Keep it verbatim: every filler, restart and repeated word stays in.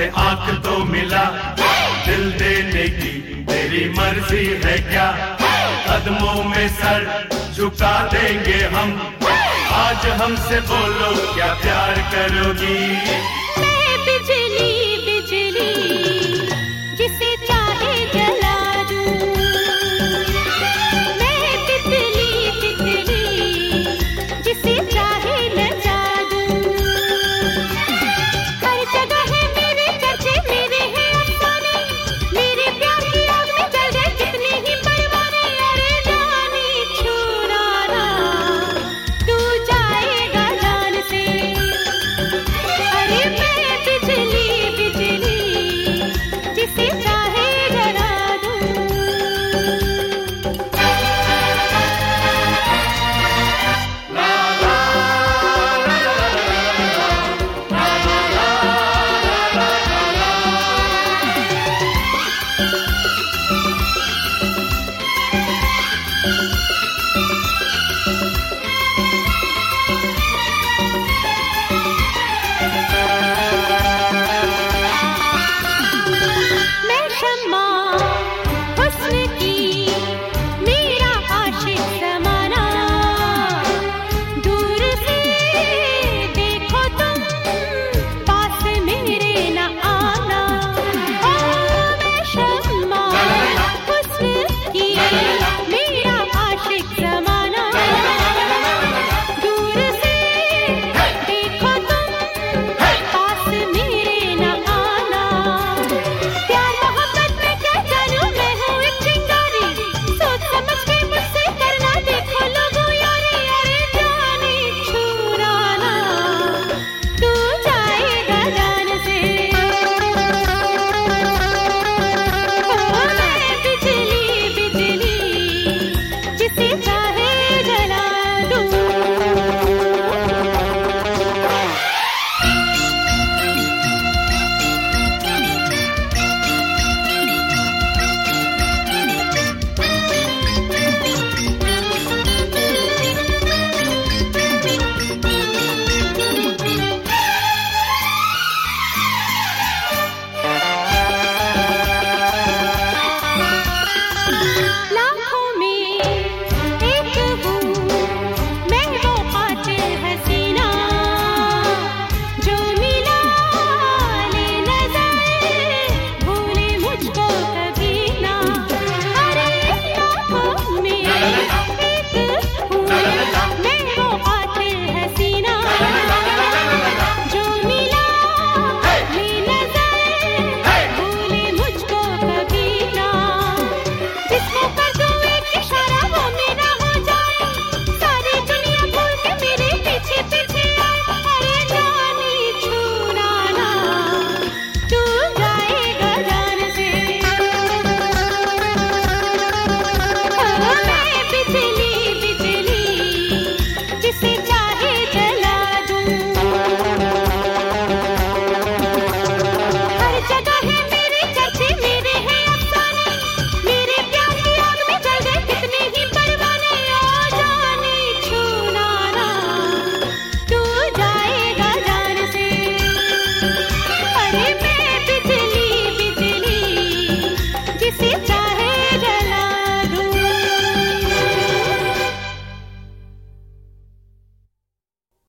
हमसे आंख तो मिला, दिल देने की तेरी मर्जी है क्या? कदमों में सर झुका देंगे हम, आज हमसे बोलो क्या प्यार करोगी? मैं बिजली बिजली जिसे चाहे जला दूं, मैं तितली तितली जिसे चाहे नचा दूं। हर जगह है मेरे चर्चे, मेरे हैं अफसाने, मेरे प्यार की आग में जल गए कितने ही परवाने। अरे जाने छुड़ा ना तू जाएगा जान से, अरे मैं बिजली बिजली जिसे चाहे जला दूं। मैं शम्मा हुस्न की, मेरा आशिक ज़माना, दूर से देखो तुम पास मेरे न आना। ओ मैं शम्मा हुस्न की, मेरा आशिक ज़माना, दूर से देखो तुम पास मेरे न आना। प्यार मोहब्बत में क्या जानूं, मैं हूँ एक चिंगारी, सोच समझ के मुझसे करना देखो लोगों यारी। अरे जाने छुड़ा ना तू जाएगा जान से, ओ मैं बिजली बिजली जिसे चाहे जला दूं। लाखों में एक हूँ मैं, वो कातिल हसीना, जो मिला ले नजर भूले मुझको कभी ना। अरे लाखों में एक हूँ मैं, वो कातिल हसीना, जो मिला ले नजर भूले मुझको कभी ना। जिसको कर दूं एक इशारा वो मेरा हो जाए, सारी दुनिया भूल के मेरे पीछे पीछे आए। अरे जाने छुड़ा ना तू जाएगा जान से, ओ मैं बिजली बिजली जिसे चाहे जला दूं। हर जगह है मेरे चर्चे, मेरे हैं अफसाने, मेरे प्यार की आग में जल गए कितने ही परवाने। ओ जाने छुड़ा ना तू जाएगा जान से, अरे मैं